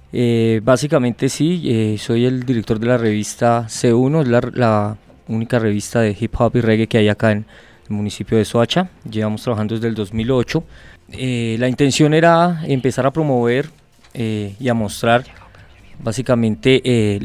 Básicamente sí, soy el director de la revista C1, es la única revista de hip hop y reggae que hay acá en el municipio de Soacha. Llevamos trabajando desde el 2008. La intención era empezar a promover y a mostrar básicamente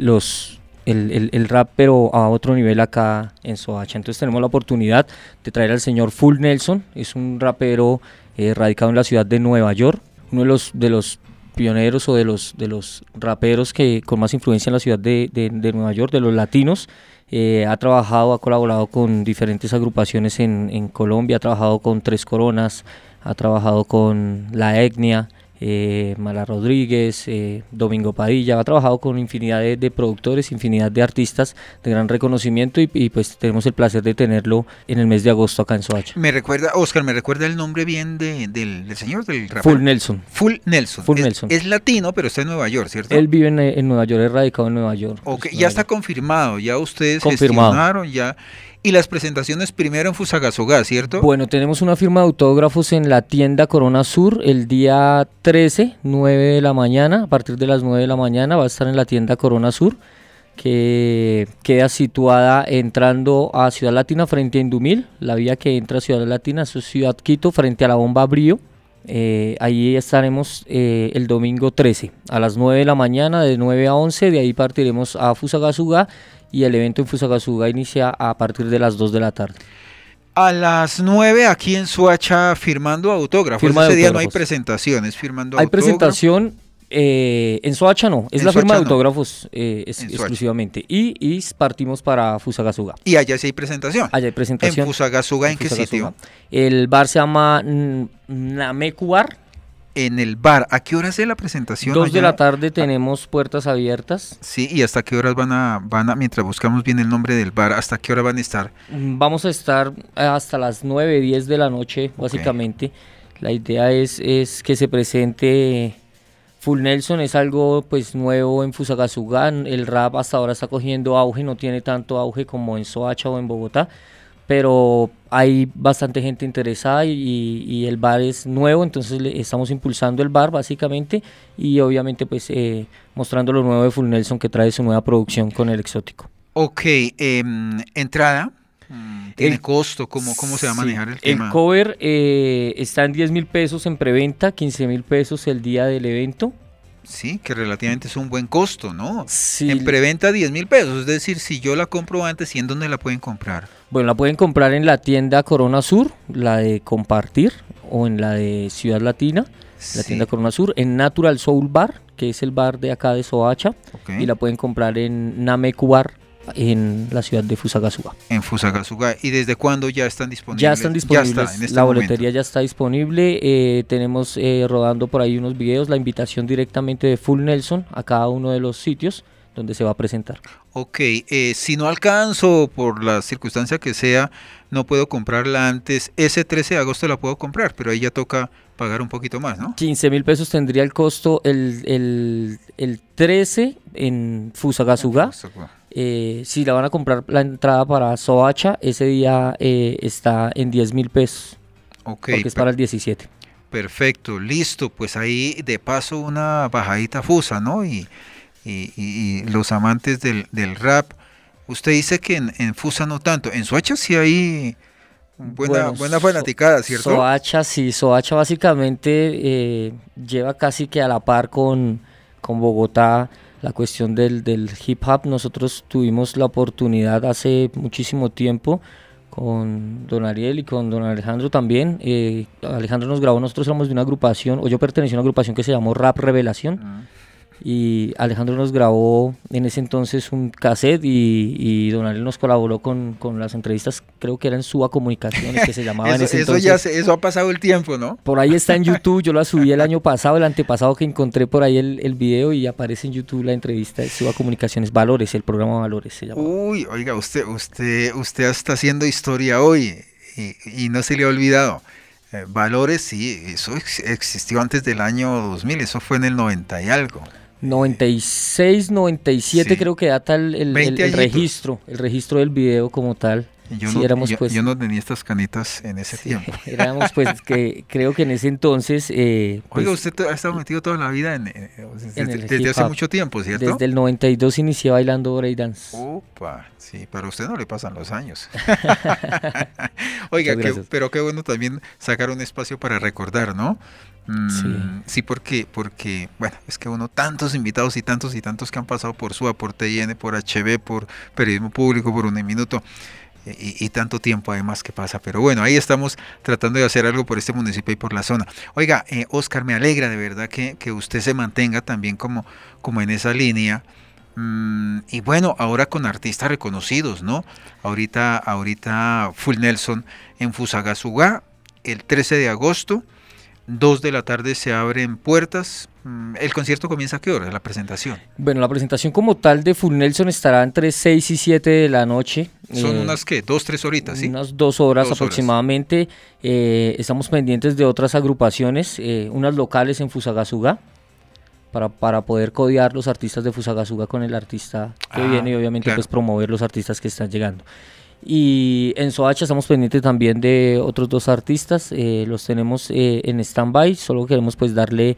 el rap, pero a otro nivel acá en Soacha. Entonces tenemos la oportunidad de traer al señor Full Nelson. Es un rapero radicado en la ciudad de Nueva York, uno de los pioneros o de los raperos que con más influencia en la ciudad de Nueva York, de los latinos. Ha colaborado con diferentes agrupaciones en Colombia, ha trabajado con Tres Coronas, ha trabajado con La Etnia, Mala Rodríguez, Domingo Padilla, ha trabajado con infinidad de productores, infinidad de artistas de gran reconocimiento y pues tenemos el placer de tenerlo en el mes de agosto acá en Soacha. Oscar, me recuerda el nombre bien del señor, del rapero. Full Nelson. Full Nelson. Full Nelson. Es latino, pero está en Nueva York, ¿cierto? Él vive en Nueva York, es radicado en Nueva York. Ok, pues, ya está confirmado, ya ustedes confirmado. gestionaron, ya. Y las presentaciones primero en Fusagasugá, ¿cierto? Bueno, tenemos una firma de autógrafos en la tienda Corona Sur el día 13, 9 de la mañana. A partir de las 9 de la mañana va a estar en la tienda Corona Sur, que queda situada entrando a Ciudad Latina frente a Indumil. La vía que entra a Ciudad Latina es Ciudad Quito frente a la bomba Brío. Ahí estaremos el domingo 13 a las 9 de la mañana, de 9 a 11. De ahí partiremos a Fusagasugá y el evento en Fusagasugá inicia a partir de las 2 de la tarde. A las 9 aquí en Soacha firmando autógrafos. Ese día no hay presentaciones, firmando hay autógrafos. Hay presentación, en Soacha no, es la firma de autógrafos exclusivamente. Y partimos para Fusagasugá. Y allá sí hay presentación. Allá hay presentación. ¿En Fusagasugá en qué sitio? El bar se llama Nameku Bar. En el bar, ¿a qué hora es la presentación? 2 de la tarde tenemos puertas abiertas. Sí, ¿y hasta qué horas van a, mientras buscamos bien el nombre del bar, hasta qué hora van a estar? Vamos a estar hasta las 9, 10 de la noche, básicamente. La idea es que se presente Full Nelson, es algo pues nuevo en Fusagasugá. El rap hasta ahora está cogiendo auge, no tiene tanto auge como en Soacha o en Bogotá, pero hay bastante gente interesada y el bar es nuevo, entonces estamos impulsando el bar básicamente y obviamente pues mostrando lo nuevo de Full Nelson, que trae su nueva producción con el exótico. Ok, entrada, ¿tiene costo? ¿Cómo se va a manejar el tema? El cover está en 10.000 pesos en preventa, 15.000 pesos el día del evento. Sí, que relativamente es un buen costo, ¿no? Sí. En preventa 10.000 pesos, es decir, si yo la compro antes, ¿y en dónde la pueden comprar? Bueno, la pueden comprar en la tienda Corona Sur, la de Compartir, o en la de Ciudad Latina, la tienda Corona Sur, en Natural Soul Bar, que es el bar de acá de Soacha, y la pueden comprar en Nameku Bar, en la ciudad de Fusagasugá. En Fusagasugá. ¿Y desde cuándo ya están disponibles? Ya están disponibles, ya está, en este la momento. boletería ya está disponible, tenemos rodando por ahí unos videos, la invitación directamente de Full Nelson a cada uno de los sitios donde se va a presentar. Ok, si no alcanzo por la circunstancia que sea, no puedo comprarla antes, ese 13 de agosto la puedo comprar, pero ahí ya toca pagar un poquito más, ¿no? 15.000 pesos tendría el costo el 13 en Fusagasugá. Si la van a comprar la entrada para Soacha, ese día está en 10.000 pesos, porque es para el 17. Perfecto, listo, pues ahí de paso una bajadita fusa, ¿no? Y los amantes del rap, usted dice que en Fusa no tanto, en Soacha sí hay buena fanaticada, ¿cierto? Soacha básicamente lleva casi que a la par con Bogotá la cuestión del hip hop. Nosotros tuvimos la oportunidad hace muchísimo tiempo con don Ariel y con don Alejandro también. Alejandro nos grabó, nosotros éramos de una agrupación, o yo pertenecí a una agrupación que se llamó Rap Revelación. Y Alejandro nos grabó en ese entonces un cassette y don Ariel nos colaboró con las entrevistas, creo que eran Suba Comunicaciones, que se llamaba en ese entonces. Eso ha pasado el tiempo, ¿no? Por ahí está en YouTube, yo la subí el año pasado, el antepasado, que encontré por ahí el video y aparece en YouTube la entrevista de Suba Comunicaciones, Valores, el programa Valores se llama. Uy, oiga, usted está haciendo historia hoy y no se le ha olvidado. Valores, sí, eso existió antes del año 2000, eso fue en el 90 y algo. 96, 97 sí. Creo que data el registro del video como tal. Yo no tenía estas canitas en ese tiempo. Éramos pues que creo que en ese entonces... Oiga, usted ha estado metido toda la vida desde hace mucho tiempo, ¿cierto? Desde el 92 inicié bailando breakdance. Opa, sí, pero a usted no le pasan los años. Oiga, pero qué bueno también sacar un espacio para recordar, ¿no? Sí, porque, bueno, es que uno, tantos invitados y tantos que han pasado por SUA, por TIN, por HB, por Periodismo Público, por Uniminuto, y tanto tiempo además que pasa, pero bueno, ahí estamos tratando de hacer algo por este municipio y por la zona. Oiga, Óscar, me alegra de verdad que usted se mantenga también como en esa línea, y bueno, ahora con artistas reconocidos, ¿no? Ahorita Full Nelson en Fusagasugá, el 13 de agosto, 2 de la tarde se abren puertas. ¿El concierto comienza a qué hora, la presentación? Bueno, la presentación como tal de Full Nelson estará entre 6 y 7 de la noche. Son unas, ¿qué? 2, 3 horitas, ¿sí? Unas 2 horas aproximadamente. Estamos pendientes de otras agrupaciones, unas locales en Fusagasugá, para poder codear los artistas de Fusagasugá con el artista que viene y obviamente claro, pues promover los artistas que están llegando. Y en Soacha estamos pendientes también de otros 2 artistas, los tenemos en stand-by, solo queremos pues darle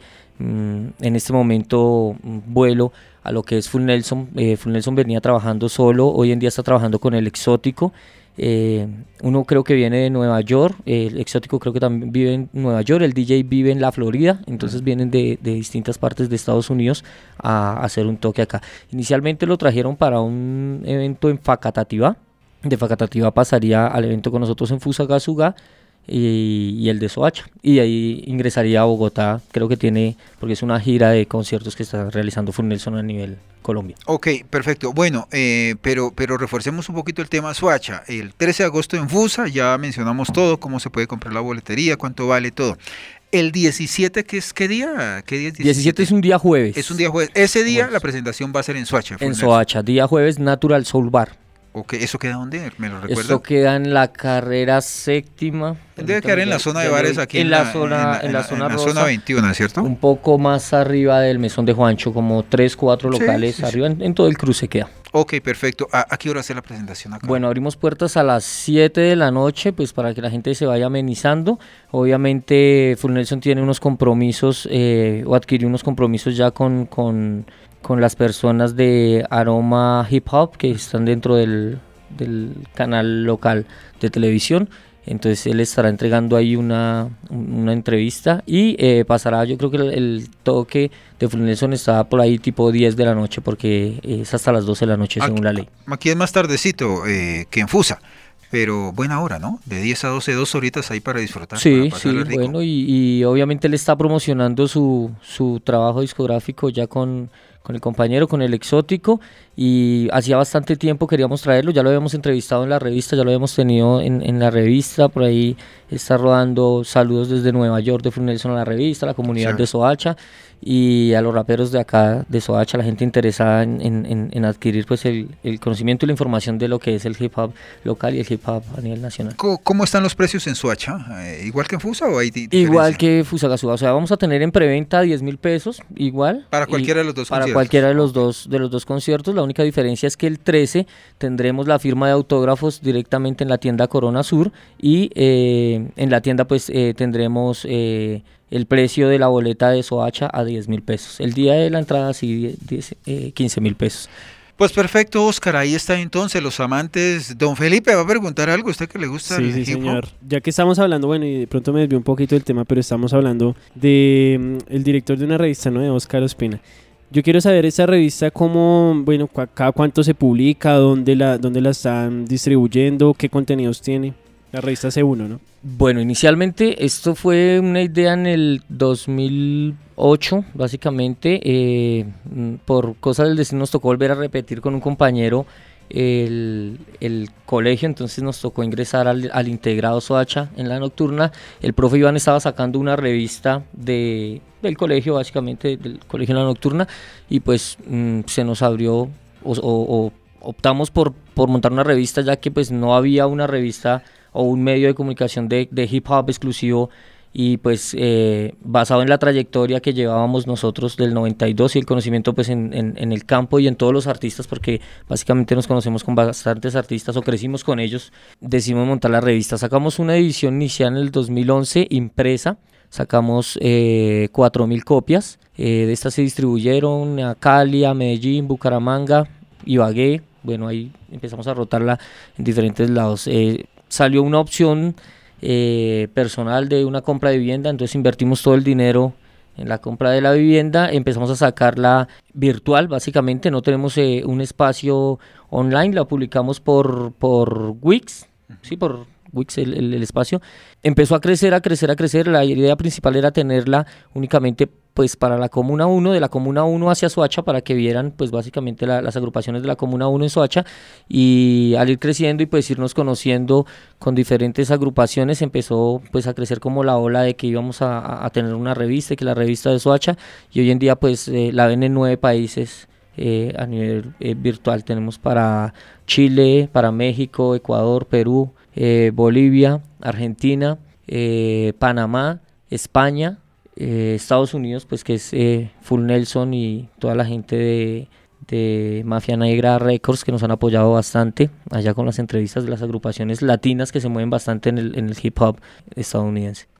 en este momento vuelo a lo que es Full Nelson. Full Nelson venía trabajando solo, hoy en día está trabajando con el Exótico. Uno creo que viene de Nueva York, el Exótico creo que también vive en Nueva York, el DJ vive en la Florida, entonces vienen de distintas partes de Estados Unidos a hacer un toque acá. Inicialmente lo trajeron para un evento en Facatativá. De Facatativá pasaría al evento con nosotros en Fusagasugá y el de Soacha, y de ahí ingresaría a Bogotá, creo que tiene, porque es una gira de conciertos que está realizando Full Nelson a nivel Colombia. Ok, perfecto, bueno, pero reforcemos un poquito el tema Soacha, el 13 de agosto en Fusa, ya mencionamos todo, cómo se puede comprar la boletería, cuánto vale todo. El 17, ¿qué día? ¿Qué día es 17 es un día jueves. Es un día jueves, ese día la presentación va a ser en Soacha. En Soacha, día jueves, Natural Soul Bar. Okay, ¿eso queda dónde? ¿Me lo recuerda? Eso queda en la carrera 7ª. Debe quedar en la zona de bares aquí. En la zona 21, ¿cierto? Un poco más arriba del Mesón de Juancho, como 3, 4 locales arriba, en todo el cruce queda. Ok, perfecto. ¿A qué hora hace la presentación acá? Bueno, abrimos puertas a las 7 de la noche, pues para que la gente se vaya amenizando. Obviamente Full Nelson tiene unos compromisos, o adquirió unos compromisos ya con las personas de Aroma Hip Hop que están dentro del canal local de televisión. Entonces él estará entregando ahí una entrevista y pasará, yo creo que el toque de Full Nelson está por ahí tipo 10 de la noche porque es hasta las 12 de la noche según la ley. Aquí es más tardecito que en Fusa. Pero buena hora, ¿no? De 10 a 12, 2 horitas ahí para disfrutar. Sí, para sí, rico. Bueno, y obviamente él está promocionando su trabajo discográfico ya con el compañero, con el Exótico, y hacía bastante tiempo queríamos traerlo, ya lo habíamos entrevistado en la revista, ya lo habíamos tenido en la revista, por ahí está rodando saludos desde Nueva York de Full Nelson a la revista, a la comunidad de Soacha, y a los raperos de acá de Soacha, la gente interesada en adquirir pues el conocimiento y la información de lo que es el hip hop local y el hip hop a nivel nacional. ¿Cómo están los precios en Soacha? ¿Igual que en Fusa o hay diferencia? Igual que Fusagasugá, o sea, vamos a tener en preventa 10.000 pesos, igual. Para cualquiera de los dos conciertos. Para cualquiera de los dos conciertos, la única diferencia es que el 13 tendremos la firma de autógrafos directamente en la tienda Corona Sur y en la tienda pues tendremos el precio de la boleta de Soacha a 10.000 pesos. El día de la entrada sí 15.000 pesos. Pues perfecto, Óscar, ahí está entonces los amantes. Don Felipe va a preguntar algo, ¿usted que le gusta el hip hop? Sí, señor. Ya que estamos hablando, bueno, y de pronto me desvió un poquito del tema, pero estamos hablando de el director de una revista, ¿no? De Óscar Ospina. Yo quiero saber esa revista cómo, bueno, cada cuánto se publica, dónde la están distribuyendo, qué contenidos tiene. La revista C1, ¿no? Bueno, inicialmente esto fue una idea en el 2008, básicamente, por cosas del destino nos tocó volver a repetir con un compañero el colegio, entonces nos tocó ingresar al integrado Soacha en la nocturna. El profe Iván estaba sacando una revista del colegio, básicamente del colegio en la nocturna, y pues se nos abrió o optamos por montar una revista, ya que pues no había una revista o un medio de comunicación de hip hop exclusivo y pues basado en la trayectoria que llevábamos nosotros del 92 y el conocimiento pues en el campo y en todos los artistas, porque básicamente nos conocemos con bastantes artistas o crecimos con ellos, decidimos montar la revista. Sacamos una edición inicial en el 2011 impresa, sacamos 4.000 copias, de estas se distribuyeron a Cali, a Medellín, Bucaramanga, Ibagué. Bueno, ahí empezamos a rotarla en diferentes lados. Salió una opción personal de una compra de vivienda, entonces invertimos todo el dinero en la compra de la vivienda, empezamos a sacarla virtual, básicamente no tenemos un espacio online, la publicamos por Wix, sí, por Wix el espacio, empezó a crecer, la idea principal era tenerla únicamente pues para la Comuna 1, de la Comuna 1 hacia Soacha, para que vieran pues básicamente las agrupaciones de la Comuna 1 en Soacha, y al ir creciendo y pues irnos conociendo con diferentes agrupaciones, empezó pues a crecer como la ola de que íbamos a tener una revista, que la revista de Soacha, y hoy en día pues la ven en 9 países a nivel virtual. Tenemos para Chile, para México, Ecuador, Perú, Bolivia, Argentina, Panamá, España, Estados Unidos, pues que es Full Nelson y toda la gente de Mafia Negra Records, que nos han apoyado bastante allá con las entrevistas de las agrupaciones latinas que se mueven bastante en el hip hop estadounidense.